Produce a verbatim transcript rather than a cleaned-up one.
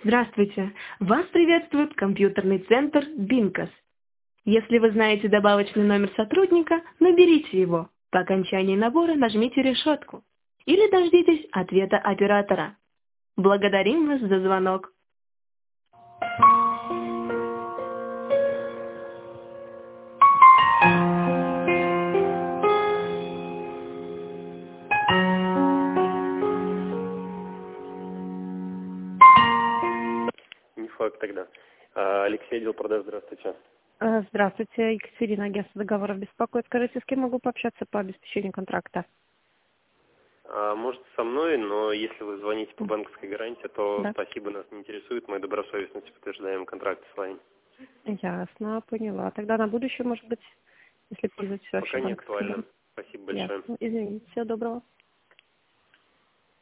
Здравствуйте! Вас приветствует компьютерный центр Бинкос. Если вы знаете добавочный номер сотрудника, наберите его. По окончании набора нажмите решетку. Или дождитесь ответа оператора. Благодарим вас за звонок. Не факт тогда. А, Алексей, отдел продаж, здравствуйте. Э, Здравствуйте, Екатерина, агентство договоров беспокоит. Скажите, с кем могу пообщаться по обеспечению контракта? А, может, со мной, но если вы звоните по банковской гарантии, то Да. спасибо, нас не интересует. Мы добросовестно подтверждаем контракт с вами. Ясно, поняла. Тогда на будущее, может быть, если пользуетесь Пока вообще не банковской актуально. гарантией. Спасибо большое. Ясно. Извините, всего доброго.